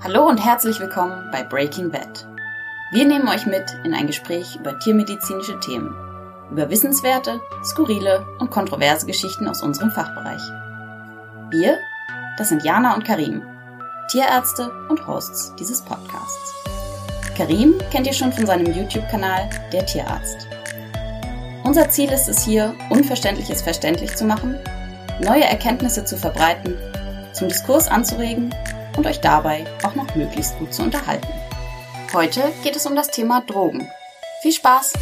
Hallo und herzlich willkommen bei Breaking Bad. Wir nehmen euch mit in ein Gespräch über tiermedizinische Themen, über wissenswerte, skurrile und kontroverse Geschichten aus unserem Fachbereich. Wir, das sind Jana und Karim, Tierärzte und Hosts dieses Podcasts. Karim kennt ihr schon von seinem YouTube-Kanal Der Tierarzt. Unser Ziel ist es hier, Unverständliches verständlich zu machen, neue Erkenntnisse zu verbreiten, zum Diskurs anzuregen und euch dabei auch noch möglichst gut zu unterhalten. Heute geht es um das Thema Drogen. Viel Spaß!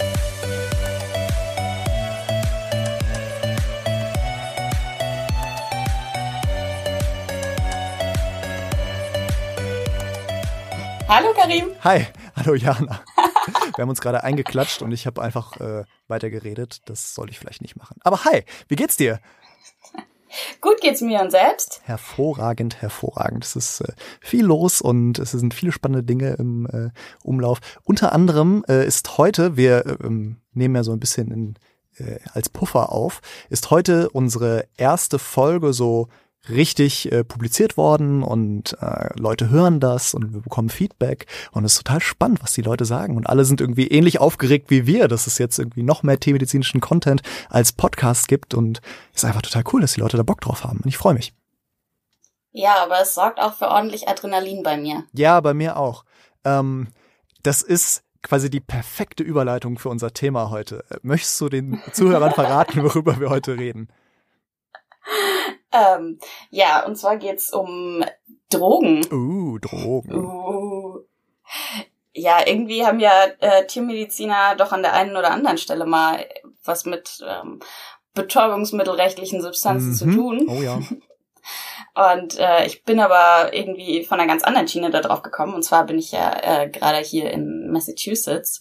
Hallo Karim! Hi, hallo Jana. Wir haben uns gerade eingeklatscht und ich habe einfach weitergeredet. Das soll ich vielleicht nicht machen. Aber hi, wie geht's dir? Gut geht's mir und selbst? Hervorragend, hervorragend. Es ist viel los und es sind viele spannende Dinge im Umlauf. Unter anderem ist heute, wir nehmen ja so ein bisschen als Puffer auf, ist heute unsere erste Folge so richtig publiziert worden und Leute hören das und wir bekommen Feedback und es ist total spannend, was die Leute sagen und alle sind irgendwie ähnlich aufgeregt wie wir, dass es jetzt irgendwie noch mehr tiermedizinischen Content als Podcast gibt und es ist einfach total cool, dass die Leute da Bock drauf haben und ich freue mich. Ja, aber es sorgt auch für ordentlich Adrenalin bei mir. Ja, bei mir auch. Das ist quasi die perfekte Überleitung für unser Thema heute. Möchtest du den Zuhörern verraten, worüber wir heute reden? Ja, und zwar geht's um Drogen. Drogen. Ja, irgendwie haben ja Tiermediziner doch an der einen oder anderen Stelle mal was mit betäubungsmittelrechtlichen Substanzen zu tun. Oh ja. Und ich bin aber irgendwie von einer ganz anderen Schiene da drauf gekommen. Und zwar bin ich ja gerade hier in Massachusetts.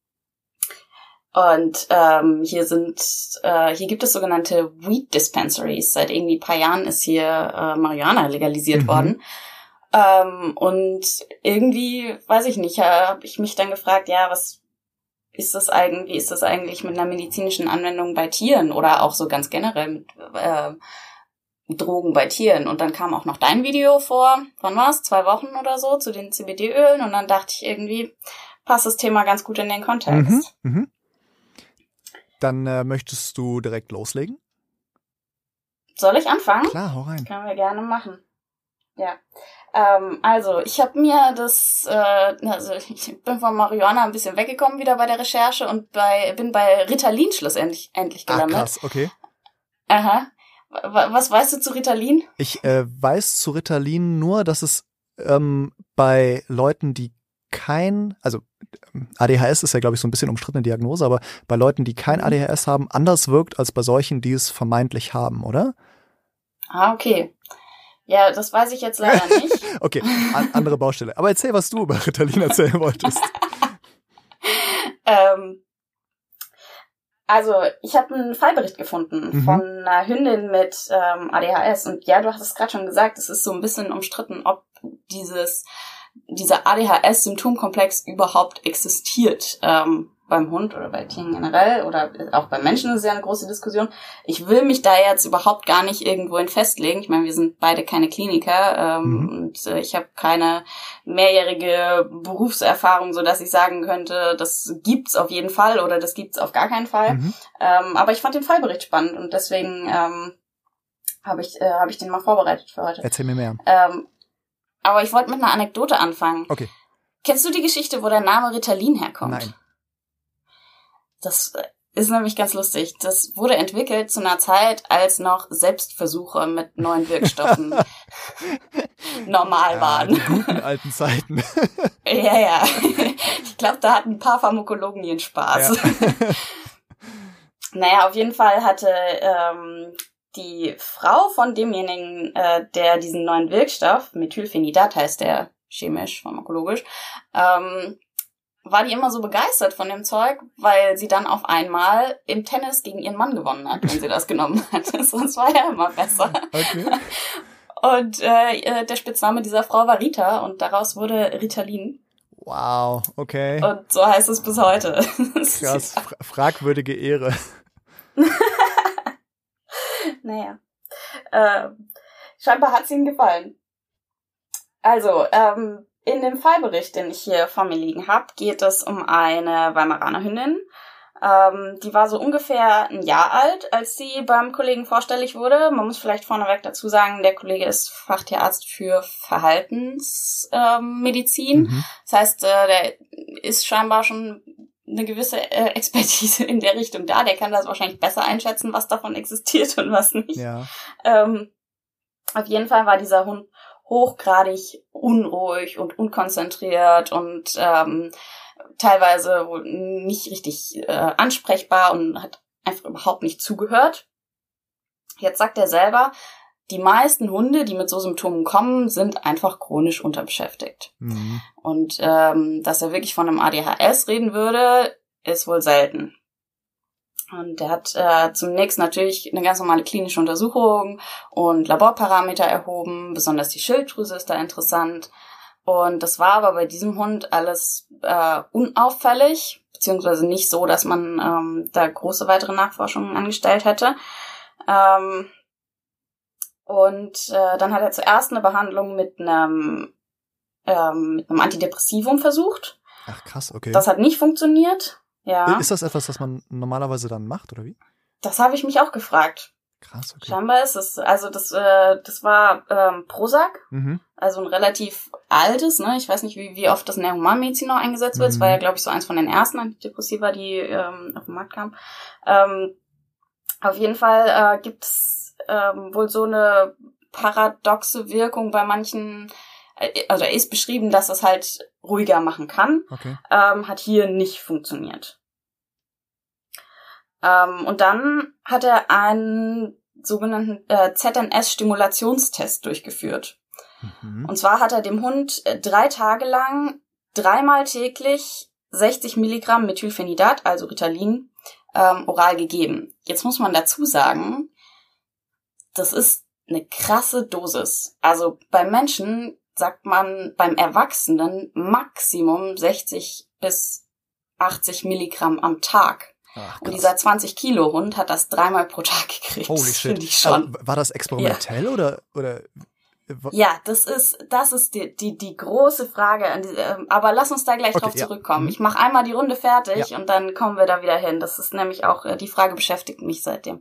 Und hier gibt es sogenannte Weed Dispensaries. Seit irgendwie ein paar Jahren ist hier Marihuana legalisiert worden. Und irgendwie, weiß ich nicht, habe ich mich dann gefragt, ja, was ist das eigentlich, wie ist das eigentlich mit einer medizinischen Anwendung bei Tieren oder auch so ganz generell mit Drogen bei Tieren? Und dann kam auch noch dein Video vor, wann war's? 2 Wochen oder so, zu den CBD-Ölen. Und dann dachte ich irgendwie, passt das Thema ganz gut in den Kontext. Dann möchtest du direkt loslegen? Soll ich anfangen? Klar, hau rein. Können wir gerne machen. Ja. Also, ich habe mir ich bin von Marihuana ein bisschen weggekommen wieder bei der Recherche und bin bei Ritalin schlussendlich gelandet. Krass, okay. Aha. Was weißt du zu Ritalin? Ich weiß zu Ritalin nur, dass es bei Leuten, die also ADHS ist ja, glaube ich, so ein bisschen umstrittene Diagnose, aber bei Leuten, die kein ADHS haben, anders wirkt als bei solchen, die es vermeintlich haben, oder? Ah, okay. Ja, das weiß ich jetzt leider nicht. Okay, andere Baustelle. Aber erzähl, was du über Ritalin erzählen wolltest. Also, ich habe einen Fallbericht gefunden von einer Hündin mit ADHS. Und ja, du hast es gerade schon gesagt, es ist so ein bisschen umstritten, ob dieser ADHS-Symptomkomplex überhaupt existiert beim Hund oder bei Tieren generell oder auch beim Menschen ist es ja eine große Diskussion. Ich will mich da jetzt überhaupt gar nicht irgendwohin festlegen. Ich meine, wir sind beide keine Kliniker und ich habe keine mehrjährige Berufserfahrung, so dass ich sagen könnte, das gibt's auf jeden Fall oder das gibt's auf gar keinen Fall. Aber ich fand den Fallbericht spannend und deswegen habe ich den mal vorbereitet für heute. Erzähl mir mehr. Aber ich wollte mit einer Anekdote anfangen. Okay. Kennst du die Geschichte, wo der Name Ritalin herkommt? Nein. Das ist nämlich ganz lustig. Das wurde entwickelt zu einer Zeit, als noch Selbstversuche mit neuen Wirkstoffen normal waren. Die guten alten Zeiten. Ja. Ich glaube, da hatten ein paar Pharmakologen ihren Spaß. Ja. Naja, auf jeden Fall hatte die Frau von demjenigen, der diesen neuen Wirkstoff, Methylphenidat heißt der chemisch, pharmakologisch, war die immer so begeistert von dem Zeug, weil sie dann auf einmal im Tennis gegen ihren Mann gewonnen hat, wenn sie das genommen hat. Sonst war ja immer besser. Okay. Und der Spitzname dieser Frau war Rita und daraus wurde Ritalin. Wow, okay. Und so heißt es bis heute. Krass, fragwürdige Ehre. Naja. Scheinbar hat's ihm gefallen. Also, in dem Fallbericht, den ich hier vor mir liegen habe, geht es um eine Weimaraner Hündin. Die war so ungefähr ein Jahr alt, als sie beim Kollegen vorstellig wurde. Man muss vielleicht vorneweg dazu sagen, der Kollege ist Fachtierarzt für Verhaltensmedizin. Das heißt, der ist scheinbar schon eine gewisse Expertise in der Richtung da. Der kann das wahrscheinlich besser einschätzen, was davon existiert und was nicht. Ja. Auf jeden Fall war dieser Hund hochgradig unruhig und unkonzentriert und teilweise wohl nicht richtig ansprechbar und hat einfach überhaupt nicht zugehört. Jetzt sagt er selber, die meisten Hunde, die mit so Symptomen kommen, sind einfach chronisch unterbeschäftigt. Und dass er wirklich von einem ADHS reden würde, ist wohl selten. Und er hat zunächst natürlich eine ganz normale klinische Untersuchung und Laborparameter erhoben, besonders die Schilddrüse ist da interessant. Und das war aber bei diesem Hund alles unauffällig, beziehungsweise nicht so, dass man da große weitere Nachforschungen angestellt hätte. Dann hat er zuerst eine Behandlung mit einem Antidepressivum versucht. Ach krass, okay. Das hat nicht funktioniert. Ja. Ist das etwas, das man normalerweise dann macht, oder wie? Das habe ich mich auch gefragt. Krass, okay. Scheinbar ist es, also das war Prozac, also ein relativ altes, ne? Ich weiß nicht, wie oft das in der Humanmedizin noch eingesetzt wird. Es war ja, glaube ich, so eins von den ersten Antidepressiva, die auf den Markt kamen. Auf jeden Fall gibt es wohl so eine paradoxe Wirkung bei manchen, also er ist beschrieben, dass es halt ruhiger machen kann, okay. Hat hier nicht funktioniert. Und dann hat er einen sogenannten ZNS-Stimulationstest durchgeführt. Und zwar hat er dem Hund 3 Tage lang 3-mal täglich 60 Milligramm Methylphenidat, also Ritalin, oral gegeben. Jetzt muss man dazu sagen, das ist eine krasse Dosis. Also beim Menschen sagt man beim Erwachsenen Maximum 60 bis 80 Milligramm am Tag. Ach, und dieser 20-Kilo-Hund hat das 3-mal pro Tag gekriegt. Holy shit. Ich schon. War das experimentell oder? Ja, das ist die große Frage. Aber lass uns da gleich drauf zurückkommen. Ich mache einmal die Runde fertig und dann kommen wir da wieder hin. Das ist nämlich auch, die Frage beschäftigt mich seitdem.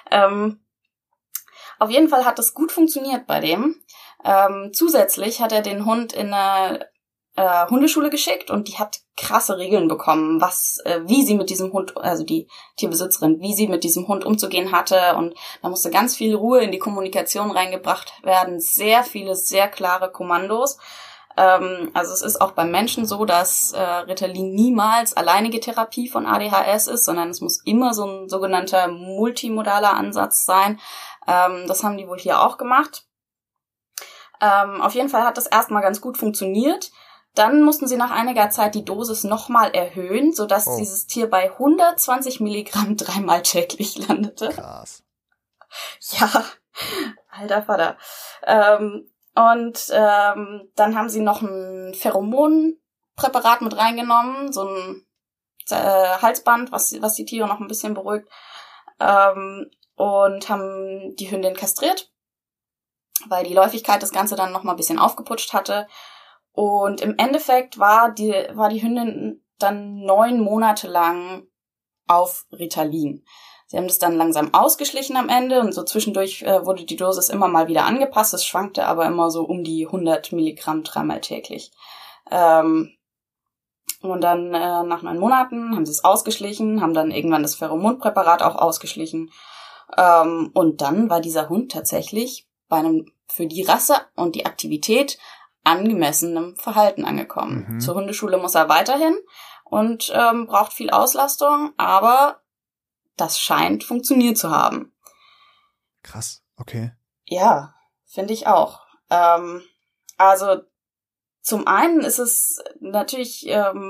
Auf jeden Fall hat das gut funktioniert bei dem. Zusätzlich hat er den Hund in eine Hundeschule geschickt und die hat krasse Regeln bekommen, wie sie mit diesem Hund, also die Tierbesitzerin, wie sie mit diesem Hund umzugehen hatte, und da musste ganz viel Ruhe in die Kommunikation reingebracht werden, sehr viele, sehr klare Kommandos. Also es ist auch beim Menschen so, dass Ritalin niemals alleinige Therapie von ADHS ist, sondern es muss immer so ein sogenannter multimodaler Ansatz sein. Das haben die wohl hier auch gemacht. Auf jeden Fall hat das erstmal ganz gut funktioniert. Dann mussten sie nach einiger Zeit die Dosis nochmal erhöhen, sodass dieses Tier bei 120 Milligramm 3-mal täglich landete. Krass. Ja, alter Vater. Und dann haben sie noch ein Pheromonpräparat mit reingenommen, so ein Halsband, was die Tiere noch ein bisschen beruhigt, und haben die Hündin kastriert, weil die Läufigkeit das Ganze dann noch mal ein bisschen aufgeputscht hatte. Und im Endeffekt war die Hündin dann 9 Monate lang auf Ritalin. Sie haben das dann langsam ausgeschlichen am Ende und so zwischendurch wurde die Dosis immer mal wieder angepasst. Es schwankte aber immer so um die 100 Milligramm 3-mal täglich. Und dann nach 9 Monaten haben sie es ausgeschlichen, haben dann irgendwann das Pheromonpräparat auch ausgeschlichen. Und dann war dieser Hund tatsächlich bei einem für die Rasse und die Aktivität angemessenem Verhalten angekommen. Zur Hundeschule muss er weiterhin und braucht viel Auslastung, aber das scheint funktioniert zu haben. Krass, okay. Ja, finde ich auch. Also zum einen ist es natürlich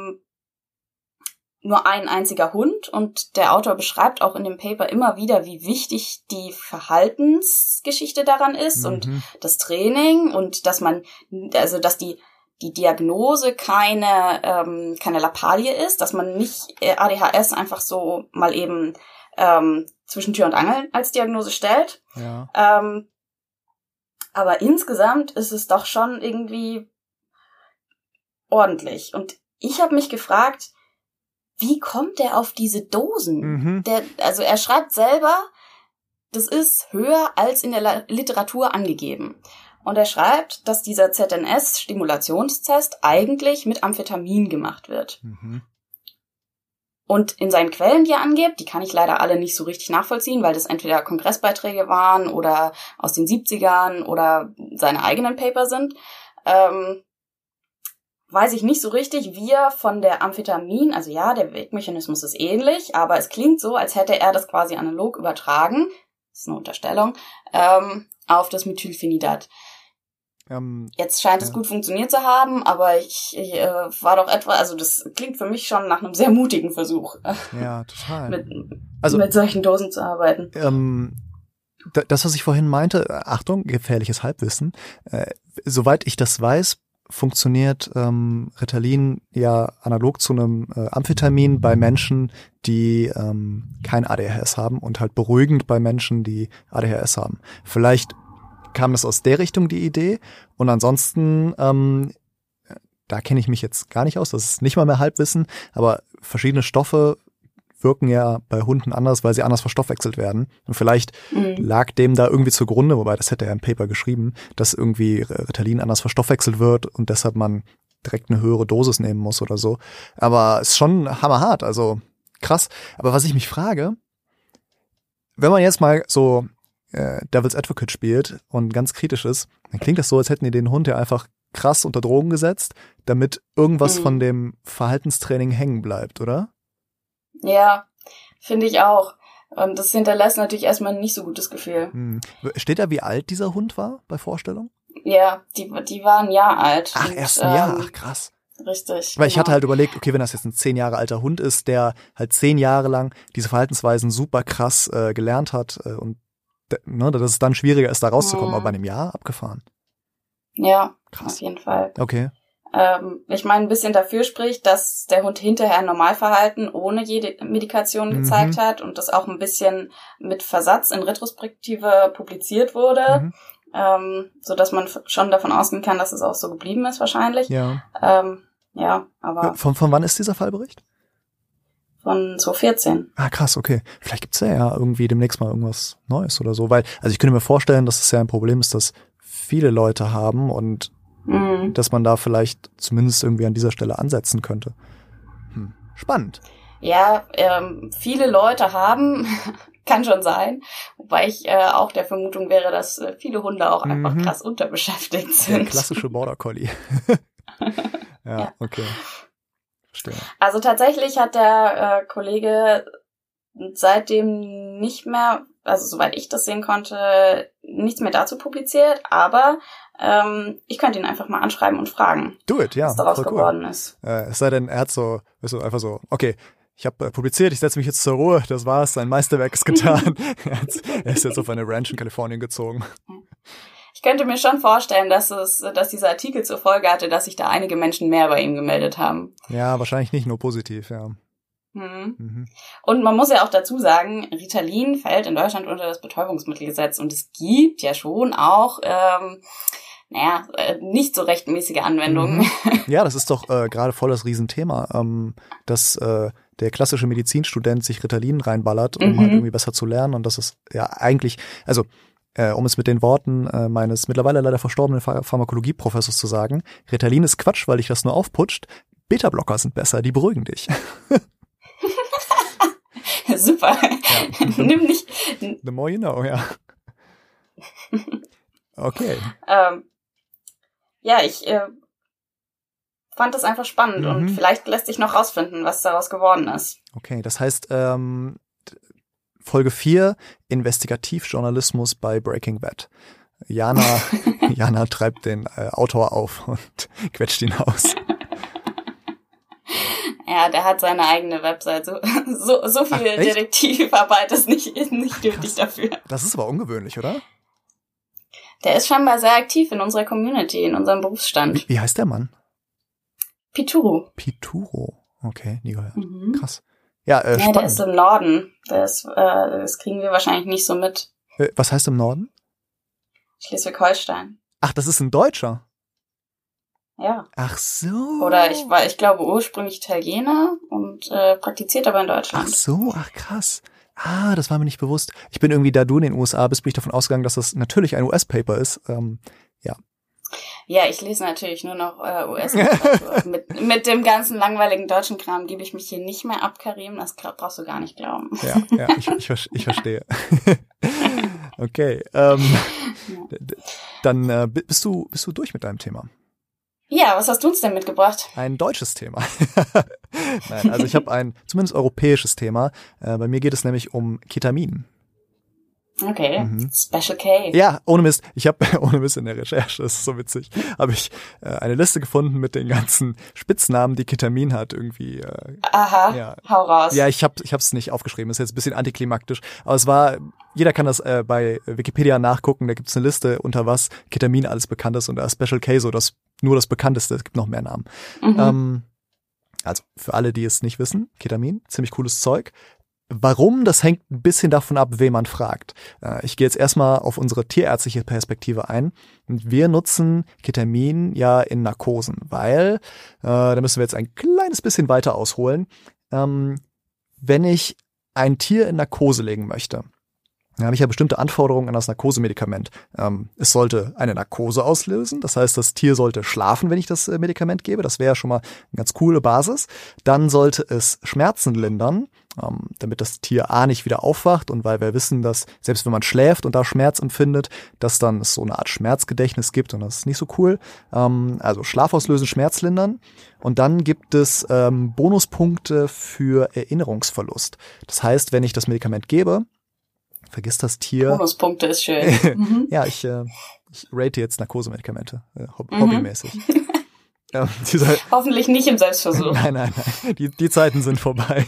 nur ein einziger Hund, und der Autor beschreibt auch in dem Paper immer wieder, wie wichtig die Verhaltensgeschichte daran ist und das Training, und dass die Diagnose keine Lappalie ist, dass man nicht ADHS einfach so mal eben zwischen Tür und Angel als Diagnose stellt. Ja. Aber insgesamt ist es doch schon irgendwie ordentlich. Und ich habe mich gefragt, wie kommt der auf diese Dosen? Also er schreibt selber, das ist höher als in der Literatur angegeben. Und er schreibt, dass dieser ZNS-Stimulationstest eigentlich mit Amphetamin gemacht wird. Und in seinen Quellen, die er angibt, die kann ich leider alle nicht so richtig nachvollziehen, weil das entweder Kongressbeiträge waren oder aus den 70ern oder seine eigenen Paper sind, weiß ich nicht so richtig, wie er von der Amphetamin, also ja, der Wirkmechanismus ist ähnlich, aber es klingt so, als hätte er das quasi analog übertragen, das ist eine Unterstellung, auf das Methylphenidat. Jetzt scheint es gut funktioniert zu haben, aber ich war doch etwa, also das klingt für mich schon nach einem sehr mutigen Versuch. Ja, total. Mit solchen Dosen zu arbeiten. Das, was ich vorhin meinte, Achtung, gefährliches Halbwissen, soweit ich das weiß, funktioniert Ritalin ja analog zu einem Amphetamin bei Menschen, die kein ADHS haben und halt beruhigend bei Menschen, die ADHS haben. Vielleicht kam das aus der Richtung, die Idee. Und ansonsten, da kenne ich mich jetzt gar nicht aus, das ist nicht mal mehr Halbwissen, aber verschiedene Stoffe wirken ja bei Hunden anders, weil sie anders verstoffwechselt werden. Und vielleicht lag dem da irgendwie zugrunde, wobei das hätte er im Paper geschrieben, dass irgendwie Ritalin anders verstoffwechselt wird und deshalb man direkt eine höhere Dosis nehmen muss oder so. Aber es ist schon hammerhart, also krass. Aber was ich mich frage, wenn man jetzt mal so Devil's Advocate spielt und ganz kritisch ist, dann klingt das so, als hätten die den Hund ja einfach krass unter Drogen gesetzt, damit irgendwas von dem Verhaltenstraining hängen bleibt, oder? Ja, finde ich auch. Und das hinterlässt natürlich erstmal ein nicht so gutes Gefühl. Steht da, wie alt dieser Hund war bei Vorstellung? Ja, die war ein Jahr alt. Ach, erst ein Jahr, ach krass. Richtig. Weil ich hatte halt überlegt, okay, wenn das jetzt ein 10 Jahre alter Hund ist, der halt 10 Jahre lang diese Verhaltensweisen super krass gelernt hat und dass es dann schwieriger ist, da rauszukommen, aber bei einem Jahr abgefahren. Ja, krass. Auf jeden Fall. Okay. Ich meine, ein bisschen dafür spricht, dass der Hund hinterher ein Normalverhalten ohne jede Medikation gezeigt hat und das auch ein bisschen mit Versatz in Retrospektive publiziert wurde, so dass man schon davon ausgehen kann, dass es auch so geblieben ist wahrscheinlich. Ja. Ja, aber von wann ist dieser Fallbericht? Von 2014. Ah, krass, okay. Vielleicht gibt's ja irgendwie demnächst mal irgendwas Neues oder so, weil, also ich könnte mir vorstellen, dass es ja ein Problem ist, dass viele Leute haben und dass man da vielleicht zumindest irgendwie an dieser Stelle ansetzen könnte. Spannend. Ja, viele Leute haben, kann schon sein, wobei ich auch der Vermutung wäre, dass viele Hunde auch einfach krass unterbeschäftigt sind. Der klassische Border Collie. Ja, okay. Verstehe. Also tatsächlich hat der Kollege seitdem nicht mehr, also soweit ich das sehen konnte, nichts mehr dazu publiziert, aber ich könnte ihn einfach mal anschreiben und fragen, Do it, ja, was daraus voll geworden cool. ist. Es sei denn, er hat so, weißt du, einfach so, okay, ich habe publiziert, ich setze mich jetzt zur Ruhe, das war's, sein Meisterwerk ist getan. Er ist jetzt auf eine Ranch in Kalifornien gezogen. Ich könnte mir schon vorstellen, dass dieser Artikel zur Folge hatte, dass sich da einige Menschen mehr bei ihm gemeldet haben. Ja, wahrscheinlich nicht nur positiv, ja. Und man muss ja auch dazu sagen, Ritalin fällt in Deutschland unter das Betäubungsmittelgesetz und es gibt ja schon auch, nicht so rechtmäßige Anwendungen. Ja, das ist doch gerade voll das Riesenthema, dass der klassische Medizinstudent sich Ritalin reinballert, um halt irgendwie besser zu lernen und das ist ja eigentlich, also um es mit den Worten meines mittlerweile leider verstorbenen Pharmakologie-Professors zu sagen, Ritalin ist Quatsch, weil dich das nur aufputscht, Beta-Blocker sind besser, die beruhigen dich. Super. Ja. Nimm nicht. The more you know, ja. Okay. Ja, ich fand das einfach spannend und vielleicht lässt sich noch rausfinden, was daraus geworden ist. Okay, das heißt, Folge 4, Investigativjournalismus bei Breaking Bad. Jana treibt den Autor auf und quetscht ihn aus. Ja, der hat seine eigene Website. So viel Detektivarbeit ist nicht nötig dafür. Das ist aber ungewöhnlich, oder? Der ist scheinbar sehr aktiv in unserer Community, in unserem Berufsstand. Wie heißt der Mann? Pituro. Pituro. Okay, nie gehört. Krass. Ja, spannend. Der ist im Norden. Das kriegen wir wahrscheinlich nicht so mit. Was heißt im Norden? Schleswig-Holstein. Ach, das ist ein Deutscher? Ja. Ach so. Oder ich glaube, ursprünglich Italiener und praktiziert aber in Deutschland. Ach so, ach krass. Ah, das war mir nicht bewusst. Ich bin irgendwie, da du in den USA bist, bin ich davon ausgegangen, dass das natürlich ein US-Paper ist. Ja. Ja, ich lese natürlich nur noch US-Literatur. mit dem ganzen langweiligen deutschen Kram gebe ich mich hier nicht mehr ab, Karim. Das brauchst du gar nicht glauben. Ja, ich verstehe. Okay, dann bist du durch mit deinem Thema. Ja, was hast du uns denn mitgebracht? Ein deutsches Thema. Nein, also ich habe ein zumindest europäisches Thema. Bei mir geht es nämlich um Ketamin. Okay, Special K. Ja, ohne Mist. Ich habe ohne Mist in der Recherche, das ist so witzig, habe ich eine Liste gefunden mit den ganzen Spitznamen, die Ketamin hat irgendwie. Aha, ja. Hau raus. Ja, ich hab's nicht aufgeschrieben, ist jetzt ein bisschen antiklimaktisch, aber jeder kann das bei Wikipedia nachgucken, da gibt's eine Liste, unter was Ketamin alles bekannt ist und da ist Special K so nur das bekannteste, es gibt noch mehr Namen. Also für alle, die es nicht wissen, Ketamin, ziemlich cooles Zeug. Warum? Das hängt ein bisschen davon ab, wen man fragt. Ich gehe jetzt erstmal auf unsere tierärztliche Perspektive ein. Und wir nutzen Ketamin ja in Narkosen, weil, da müssen wir jetzt ein kleines bisschen weiter ausholen, wenn ich ein Tier in Narkose legen möchte, dann habe ich ja bestimmte Anforderungen an das Narkosemedikament. Es sollte eine Narkose auslösen, das heißt, das Tier sollte schlafen, wenn ich das Medikament gebe. Das wäre ja schon mal eine ganz coole Basis. Dann sollte es Schmerzen lindern, damit das Tier nicht wieder aufwacht und weil wir wissen, dass selbst wenn man schläft und da Schmerz empfindet, dass dann es so eine Art Schmerzgedächtnis gibt und das ist nicht so cool. Also Schlaf auslösen, Schmerz lindern. Und dann gibt es Bonuspunkte für Erinnerungsverlust. Das heißt, wenn ich das Medikament gebe, vergisst das Tier. Bonuspunkte ist schön. Ja, ich rate jetzt Narkosemedikamente, hobbymäßig. Hoffentlich nicht im Selbstversuch. Nein. Die Zeiten sind vorbei.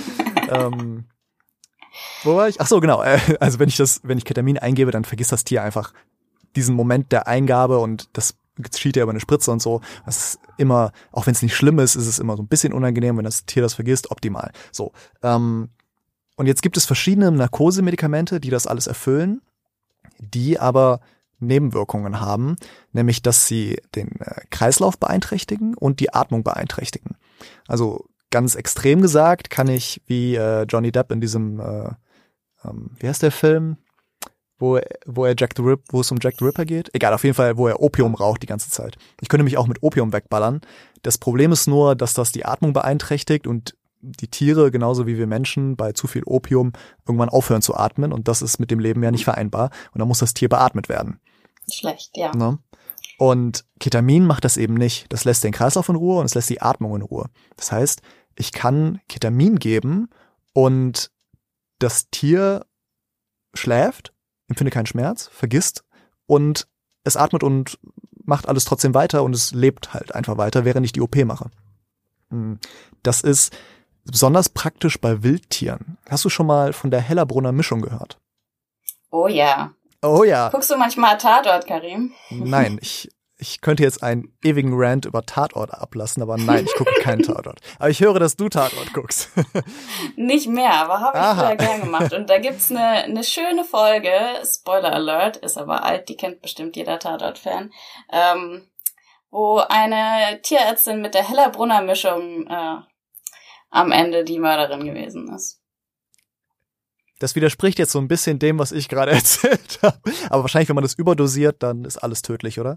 Wo war ich? Ach so, genau. Also wenn ich Ketamin eingebe, dann vergisst das Tier einfach diesen Moment der Eingabe und das geschieht ja über eine Spritze und so. Das ist immer, auch wenn es nicht schlimm ist, ist es immer so ein bisschen unangenehm, wenn das Tier das vergisst. Optimal. So. Und jetzt gibt es verschiedene Narkosemedikamente, die das alles erfüllen, die aber Nebenwirkungen haben, nämlich dass sie den Kreislauf beeinträchtigen und die Atmung beeinträchtigen. Also ganz extrem gesagt kann ich wie Johnny Depp in diesem, wie heißt der Film, wo es um Jack the Ripper geht? Egal, auf jeden Fall, wo er Opium raucht die ganze Zeit. Ich könnte mich auch mit Opium wegballern. Das Problem ist nur, dass das die Atmung beeinträchtigt und die Tiere, genauso wie wir Menschen, bei zu viel Opium irgendwann aufhören zu atmen und das ist mit dem Leben ja nicht vereinbar und dann muss das Tier beatmet werden. Schlecht, ja. Ne? Und Ketamin macht das eben nicht. Das lässt den Kreislauf in Ruhe und es lässt die Atmung in Ruhe. Das heißt, ich kann Ketamin geben und das Tier schläft, empfindet keinen Schmerz, vergisst und es atmet und macht alles trotzdem weiter und es lebt halt einfach weiter, während ich die OP mache. Das ist besonders praktisch bei Wildtieren. Hast du schon mal von der Hellerbrunner Mischung gehört? Oh ja. Oh ja. Guckst du manchmal Tatort, Karim? Nein, ich könnte jetzt einen ewigen Rant über Tatort ablassen, aber nein, ich gucke keinen Tatort. Aber ich höre, dass du Tatort guckst. Nicht mehr, aber habe ich früher gern gemacht. Und da gibt's eine schöne Folge, Spoiler Alert, ist aber alt, die kennt bestimmt jeder Tatort-Fan, wo eine Tierärztin mit der Hellerbrunner Mischung am Ende die Mörderin gewesen ist. Das widerspricht jetzt so ein bisschen dem, was ich gerade erzählt habe. Aber wahrscheinlich, wenn man das überdosiert, dann ist alles tödlich, oder?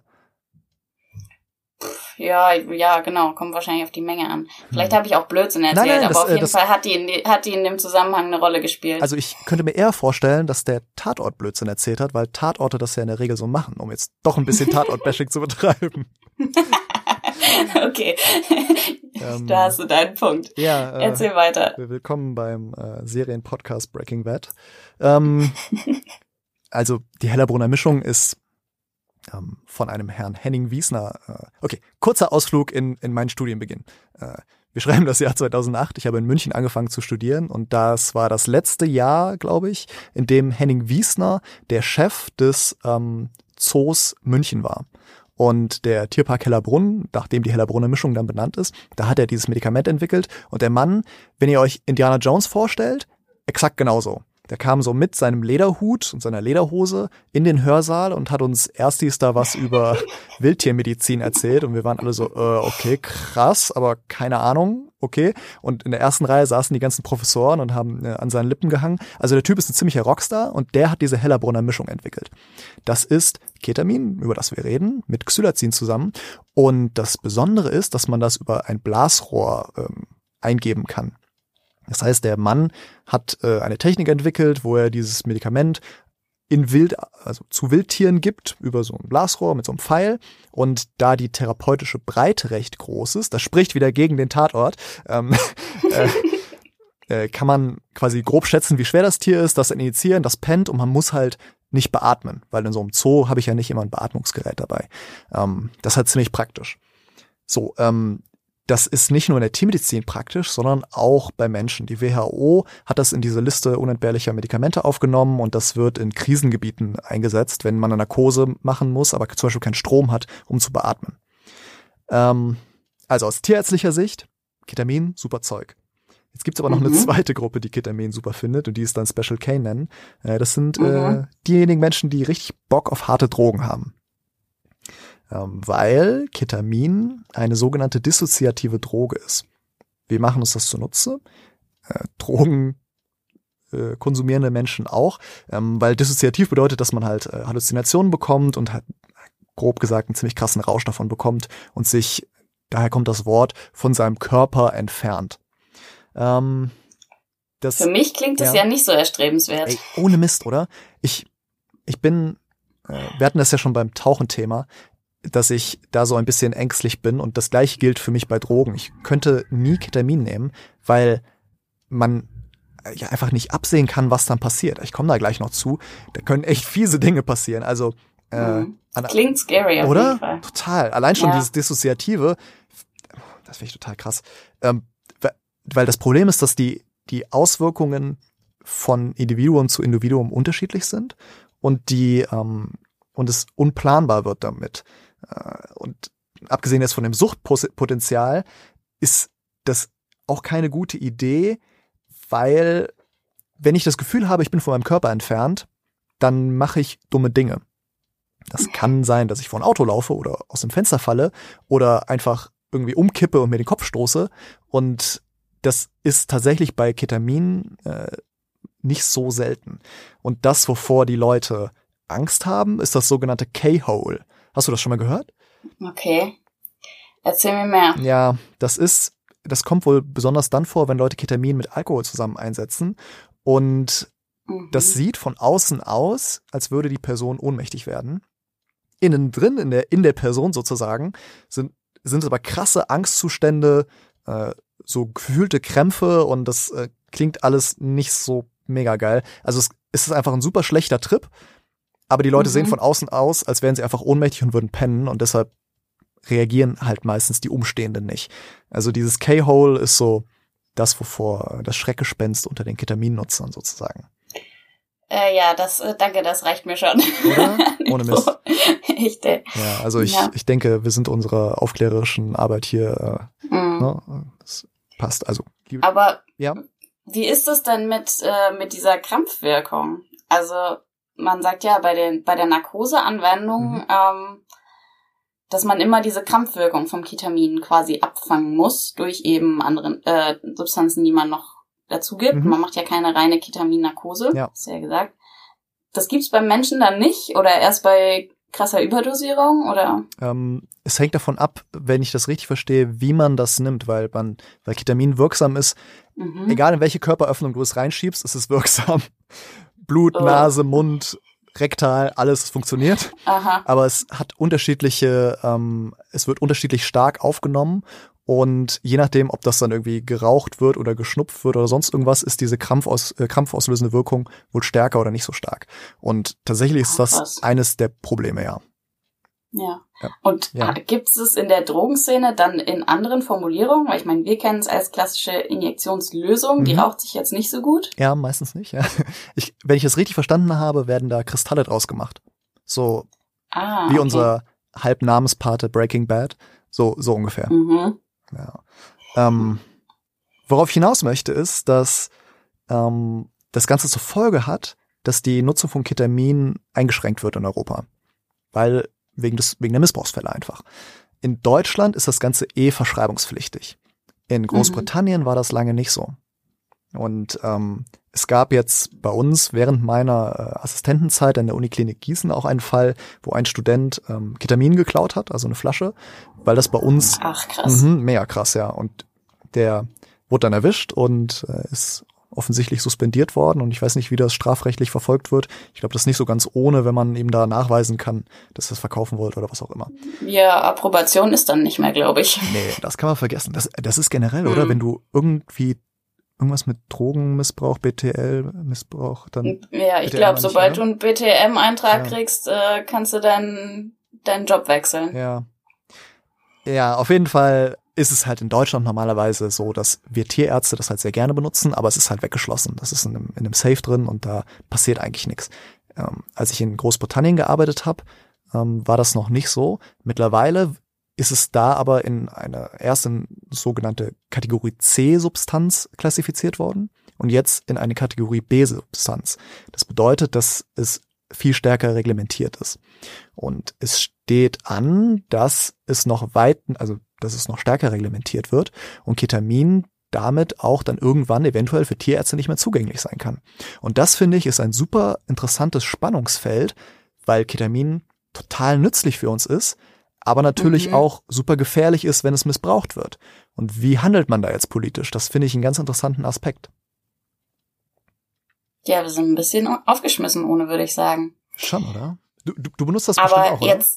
Ja, genau. Kommt wahrscheinlich auf die Menge an. Vielleicht habe ich auch Blödsinn erzählt, nein, aber auf jeden Fall hat die in dem Zusammenhang eine Rolle gespielt. Also ich könnte mir eher vorstellen, dass der Tatort Blödsinn erzählt hat, weil Tatorte das ja in der Regel so machen, um jetzt doch ein bisschen Tatort-Bashing zu betreiben. Okay, da hast du deinen Punkt. Ja, erzähl weiter. Willkommen beim Serienpodcast Breaking Bad. Also die Hellerbrunner Mischung ist von einem Herrn Henning Wiesner. Okay, kurzer Ausflug in meinen Studienbeginn. Wir schreiben das Jahr 2008. Ich habe in München angefangen zu studieren und das war das letzte Jahr, glaube ich, in dem Henning Wiesner der Chef des Zoos München war. Und der Tierpark Hellerbrunn, nachdem die Hellerbrunner Mischung dann benannt ist, da hat er dieses Medikament entwickelt. Und der Mann, wenn ihr euch Indiana Jones vorstellt, exakt genauso. Der kam so mit seinem Lederhut und seiner Lederhose in den Hörsaal und hat uns erstis da was über Wildtiermedizin erzählt. Und wir waren alle so, okay, krass, aber keine Ahnung, okay. Und in der ersten Reihe saßen die ganzen Professoren und haben an seinen Lippen gehangen. Also der Typ ist ein ziemlicher Rockstar und der hat diese Hellerbrunner Mischung entwickelt. Das ist Ketamin, über das wir reden, mit Xylazin zusammen. Und das Besondere ist, dass man das über ein Blasrohr eingeben kann. Das heißt, der Mann hat eine Technik entwickelt, wo er dieses Medikament also zu Wildtieren gibt, über so ein Blasrohr mit so einem Pfeil. Und da die therapeutische Breite recht groß ist, das spricht wieder gegen den Tatort, kann man quasi grob schätzen, wie schwer das Tier ist, das injizieren, das pennt und man muss halt nicht beatmen, weil in so einem Zoo habe ich ja nicht immer ein Beatmungsgerät dabei. Das ist halt ziemlich praktisch. So, das ist nicht nur in der Tiermedizin praktisch, sondern auch bei Menschen. Die WHO hat das in diese Liste unentbehrlicher Medikamente aufgenommen und das wird in Krisengebieten eingesetzt, wenn man eine Narkose machen muss, aber zum Beispiel keinen Strom hat, um zu beatmen. Also aus tierärztlicher Sicht, Ketamin, super Zeug. Jetzt gibt's aber noch eine zweite Gruppe, die Ketamin super findet und die es dann Special K nennen. Das sind diejenigen Menschen, die richtig Bock auf harte Drogen haben. Weil Ketamin eine sogenannte dissoziative Droge ist. Wir machen uns das zunutze. Drogen konsumierende Menschen auch, weil dissoziativ bedeutet, dass man halt Halluzinationen bekommt und halt grob gesagt einen ziemlich krassen Rausch davon bekommt und sich, daher kommt das Wort, von seinem Körper entfernt. Für mich klingt das ja nicht so erstrebenswert. Ey, ohne Mist, oder? Ich bin, wir hatten das ja schon beim Tauchen-Thema, dass ich da so ein bisschen ängstlich bin und das gleiche gilt für mich bei Drogen. Ich könnte nie Ketamin nehmen, weil man ja einfach nicht absehen kann, was dann passiert. Ich komme da gleich noch zu. Da können echt fiese Dinge passieren. Also klingt scary auf oder? Jeden Fall. Total. Allein schon dieses Dissoziative, das finde ich total krass. Weil das Problem ist, dass die Auswirkungen von Individuum zu Individuum unterschiedlich sind und und es unplanbar wird damit. Und abgesehen jetzt von dem Suchtpotenzial ist das auch keine gute Idee, weil wenn ich das Gefühl habe, ich bin von meinem Körper entfernt, dann mache ich dumme Dinge. Das kann sein, dass ich vor ein Auto laufe oder aus dem Fenster falle oder einfach irgendwie umkippe und mir den Kopf stoße. Und das ist tatsächlich bei Ketamin nicht so selten. Und das, wovor die Leute Angst haben, ist das sogenannte K-Hole. Hast du das schon mal gehört? Okay. Erzähl mir mehr. Ja, das kommt wohl besonders dann vor, wenn Leute Ketamin mit Alkohol zusammen einsetzen. Und das sieht von außen aus, als würde die Person ohnmächtig werden. Innen drin, in der Person sozusagen, sind aber krasse Angstzustände, so gefühlte Krämpfe und das klingt alles nicht so mega geil. Also es ist einfach ein super schlechter Trip. Aber die Leute sehen von außen aus, als wären sie einfach ohnmächtig und würden pennen und deshalb reagieren halt meistens die Umstehenden nicht. Also dieses K-Hole ist so das, wovor das Schreckgespenst unter den Ketaminnutzern sozusagen. Ja, danke, das reicht mir schon. Oder? Ohne Mist. Echt, ja, also ich denke, wir sind unserer aufklärerischen Arbeit hier, ne, das passt. Also. Aber ja. Wie ist es denn mit dieser Krampfwirkung? Also man sagt ja bei der Narkoseanwendung, dass man immer diese Krampfwirkung vom Ketamin quasi abfangen muss durch eben anderen Substanzen, die man noch dazu gibt. Man macht ja keine reine Ketamin-Narkose, hast du ja gesagt. Das gibt's beim Menschen dann nicht oder erst bei krasser Überdosierung oder? Es hängt davon ab, wenn ich das richtig verstehe, wie man das nimmt, weil Ketamin wirksam ist, egal in welche Körperöffnung du es reinschiebst, ist es wirksam. Blut, Nase, Mund, rektal, alles funktioniert. Aha. Aber es hat es wird unterschiedlich stark aufgenommen und je nachdem, ob das dann irgendwie geraucht wird oder geschnupft wird oder sonst irgendwas, ist diese krampfauslösende Wirkung wohl stärker oder nicht so stark. Und tatsächlich ist das eines der Probleme, ja. Ja. Und gibt es in der Drogenszene dann in anderen Formulierungen? Weil ich meine, wir kennen es als klassische Injektionslösung, die raucht sich jetzt nicht so gut. Ja, meistens nicht. Ja. Wenn ich es richtig verstanden habe, werden da Kristalle draus gemacht. So wie unser Halbnamenspate Breaking Bad. So ungefähr. Ja. Worauf ich hinaus möchte, ist, dass das Ganze zur Folge hat, dass die Nutzung von Ketamin eingeschränkt wird in Europa. Weil wegen der Missbrauchsfälle einfach. In Deutschland ist das Ganze verschreibungspflichtig. In Großbritannien war das lange nicht so. Und es gab jetzt bei uns während meiner Assistentenzeit an der Uniklinik Gießen auch einen Fall, wo ein Student Ketamin geklaut hat, also eine Flasche, weil das bei uns krass. Mega krass, ja. Und der wurde dann erwischt und ist offensichtlich suspendiert worden. Und ich weiß nicht, wie das strafrechtlich verfolgt wird. Ich glaube, das ist nicht so ganz ohne, wenn man ihm da nachweisen kann, dass er es verkaufen wollte oder was auch immer. Ja, Approbation ist dann nicht mehr, glaube ich. Nee, das kann man vergessen. Das ist generell, oder? Wenn du irgendwas mit Drogenmissbrauch, BTL-Missbrauch, dann... Ja, ich glaube, sobald du einen BTM-Eintrag kriegst, kannst du deinen Job wechseln. Ja. Ja, auf jeden Fall ist es halt in Deutschland normalerweise so, dass wir Tierärzte das halt sehr gerne benutzen, aber es ist halt weggeschlossen. Das ist in einem Safe drin und da passiert eigentlich nichts. Als ich in Großbritannien gearbeitet habe, war das noch nicht so. Mittlerweile ist es da aber in eine erste sogenannte Kategorie C-Substanz klassifiziert worden und jetzt in eine Kategorie B-Substanz. Das bedeutet, dass es viel stärker reglementiert ist. Und es steht an, dass es noch stärker reglementiert wird und Ketamin damit auch dann irgendwann eventuell für Tierärzte nicht mehr zugänglich sein kann. Und das, finde ich, ist ein super interessantes Spannungsfeld, weil Ketamin total nützlich für uns ist, aber natürlich auch super gefährlich ist, wenn es missbraucht wird. Und wie handelt man da jetzt politisch? Das finde ich einen ganz interessanten Aspekt. Ja, wir sind ein bisschen aufgeschmissen ohne, würde ich sagen. Schon, oder? Du benutzt das bestimmt auch, oder? Jetzt.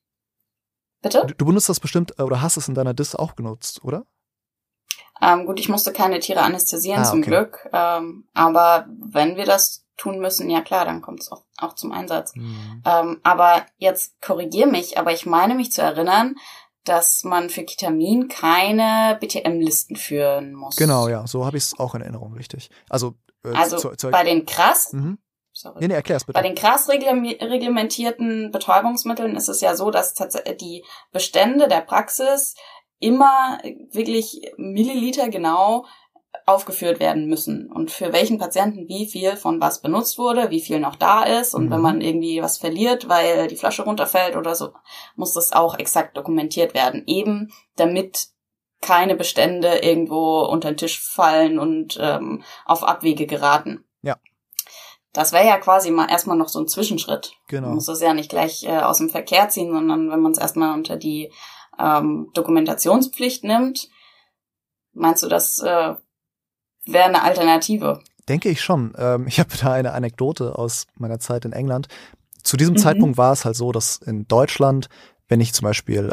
Bitte? Du benutzt das bestimmt, oder hast es in deiner Dis auch genutzt, oder? Gut, ich musste keine Tiere anästhesieren, zum Glück. Aber wenn wir das tun müssen, ja klar, dann kommt es auch zum Einsatz. Aber jetzt korrigier mich, aber ich meine mich zu erinnern, dass man für Ketamin keine BTM-Listen führen muss. Genau, ja, so habe ich es auch in Erinnerung, richtig. Also bei den krass, Nee, erklär's bitte. Bei den krass reglementierten Betäubungsmitteln ist es ja so, dass tatsächlich die Bestände der Praxis immer wirklich Milliliter genau aufgeführt werden müssen und für welchen Patienten wie viel von was benutzt wurde, wie viel noch da ist und wenn man irgendwie was verliert, weil die Flasche runterfällt oder so, muss das auch exakt dokumentiert werden, eben damit keine Bestände irgendwo unter den Tisch fallen und auf Abwege geraten. Ja. Das wäre ja quasi mal erstmal noch so ein Zwischenschritt. Genau. Man muss das ja nicht gleich aus dem Verkehr ziehen, sondern wenn man es erstmal unter die Dokumentationspflicht nimmt, meinst du, das wäre eine Alternative? Denke ich schon. Ich habe da eine Anekdote aus meiner Zeit in England. Zu diesem Zeitpunkt war es halt so, dass in Deutschland, wenn ich zum Beispiel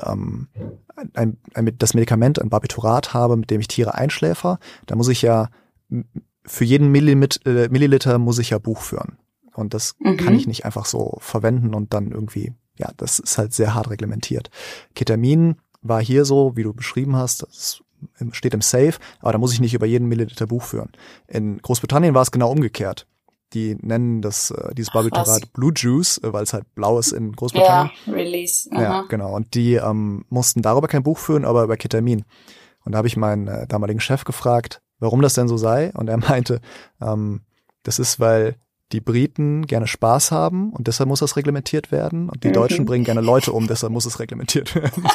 das Medikament, ein Barbiturat habe, mit dem ich Tiere einschläfer, da muss ich ja für jeden Milliliter muss ich ja Buch führen. Und das kann ich nicht einfach so verwenden und dann irgendwie, ja, das ist halt sehr hart reglementiert. Ketamin war hier so, wie du beschrieben hast, das steht im Safe, aber da muss ich nicht über jeden Milliliter Buch führen. In Großbritannien war es genau umgekehrt. Die nennen dieses Barbiturat Blue Juice, weil es halt blau ist in Großbritannien. Ja, Release. Ja, genau. Und die mussten darüber kein Buch führen, aber über Ketamin. Und da habe ich meinen damaligen Chef gefragt, warum das denn so sei. Und er meinte, das ist, weil die Briten gerne Spaß haben und deshalb muss das reglementiert werden. Und die Deutschen bringen gerne Leute um, deshalb muss es reglementiert werden.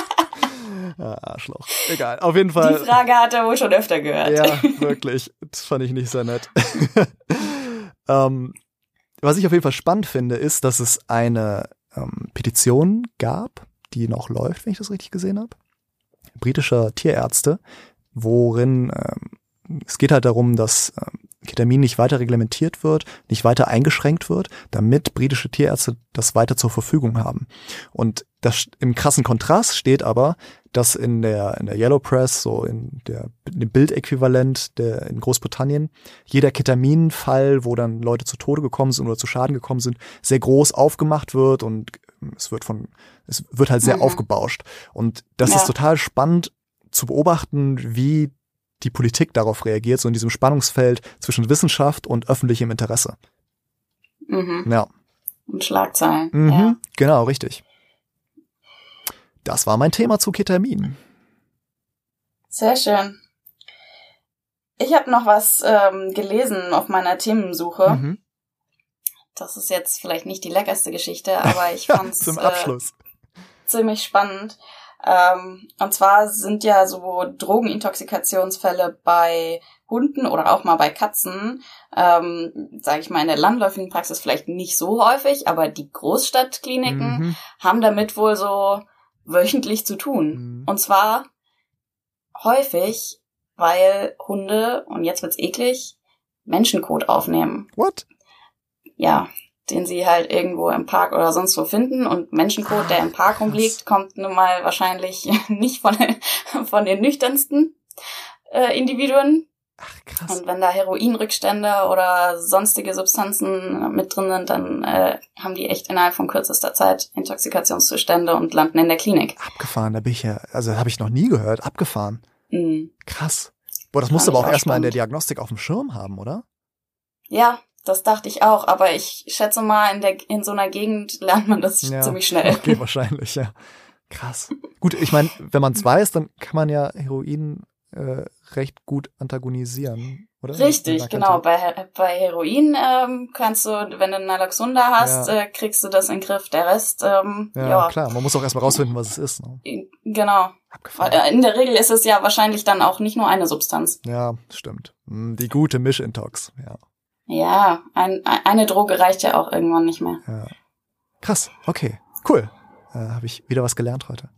Arschloch. Egal, auf jeden Fall. Die Frage hat er wohl schon öfter gehört. Ja, wirklich. Das fand ich nicht sehr nett. Was ich auf jeden Fall spannend finde, ist, dass es eine Petition gab, die noch läuft, wenn ich das richtig gesehen habe, britischer Tierärzte, worin es geht halt darum, dass Ketamin nicht weiter reglementiert wird, nicht weiter eingeschränkt wird, damit britische Tierärzte das weiter zur Verfügung haben. Und das im krassen Kontrast steht aber, dass in der Yellow Press, so in dem Bildäquivalent in Großbritannien, jeder Ketaminfall, wo dann Leute zu Tode gekommen sind oder zu Schaden gekommen sind, sehr groß aufgemacht wird und es wird halt sehr aufgebauscht. Und das ist total spannend zu beobachten, wie die Politik darauf reagiert, so in diesem Spannungsfeld zwischen Wissenschaft und öffentlichem Interesse. Ja. Und Schlagzeilen. Ja. Genau, richtig. Das war mein Thema zu Ketamin. Sehr schön. Ich habe noch was gelesen auf meiner Themensuche. Mhm. Das ist jetzt vielleicht nicht die leckerste Geschichte, aber ich fand's zum Abschluss. Ziemlich spannend. Und zwar sind ja so Drogenintoxikationsfälle bei Hunden oder auch mal bei Katzen, sage ich mal, in der landläufigen Praxis vielleicht nicht so häufig, aber die Großstadtkliniken haben damit wohl so wöchentlich zu tun. Und zwar häufig, weil Hunde, und jetzt wird's eklig, Menschenkot aufnehmen. What? Ja, den sie halt irgendwo im Park oder sonst wo finden. Und Menschenkot, der im Park rumliegt, kommt nun mal wahrscheinlich nicht von den nüchternsten Individuen. Ach, krass. Und wenn da Heroinrückstände oder sonstige Substanzen mit drin sind, dann haben die echt innerhalb von kürzester Zeit Intoxikationszustände und landen in der Klinik. Abgefahren, da bin ich ja, also habe ich noch nie gehört. Abgefahren. Mhm. Krass. Boah, das musst du aber auch erstmal in der Diagnostik auf dem Schirm haben, oder? Ja, das dachte ich auch, aber ich schätze mal, in so einer Gegend lernt man das ziemlich schnell. Okay, wahrscheinlich, ja. Krass. Gut, ich meine, wenn man es weiß, dann kann man ja Heroin recht gut antagonisieren, oder? Richtig, genau. Bei Heroin kannst du, wenn du Naloxon hast, kriegst du das in den Griff. Der Rest, klar, man muss auch erstmal rausfinden, was es ist. Ne? Genau. Abgefahren. In der Regel ist es ja wahrscheinlich dann auch nicht nur eine Substanz. Ja, stimmt. Die gute Mischintox, ja. Ja, eine Droge reicht ja auch irgendwann nicht mehr. Ja. Krass, okay, cool. Habe ich wieder was gelernt heute.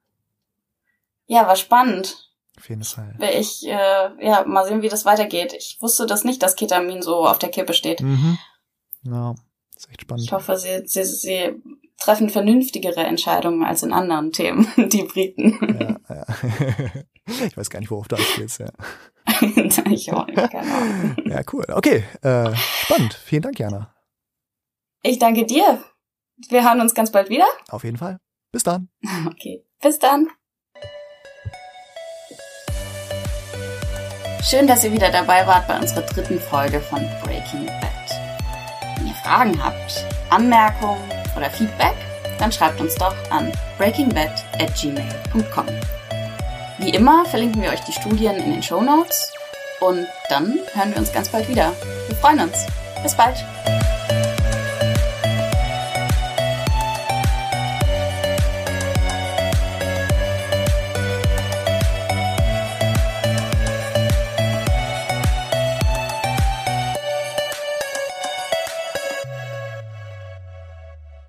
Ja, war spannend. Auf jeden Fall. Ich, mal sehen, wie das weitergeht. Ich wusste das nicht, dass Ketamin so auf der Kippe steht. Mhm. Ja, ist echt spannend. Ich hoffe, sie treffen vernünftigere Entscheidungen als in anderen Themen, die Briten. Ja. Ich weiß gar nicht, worauf du anspielst, ja. Ich auch nicht, keine Ahnung. Ja, cool. Okay, spannend. Vielen Dank, Jana. Ich danke dir. Wir hören uns ganz bald wieder. Auf jeden Fall. Bis dann. Okay, bis dann. Schön, dass ihr wieder dabei wart bei unserer 3. Folge von Breaking Bad. Wenn ihr Fragen habt, Anmerkungen oder Feedback, dann schreibt uns doch an breakingbad@gmail.com. Wie immer verlinken wir euch die Studien in den Shownotes und dann hören wir uns ganz bald wieder. Wir freuen uns. Bis bald.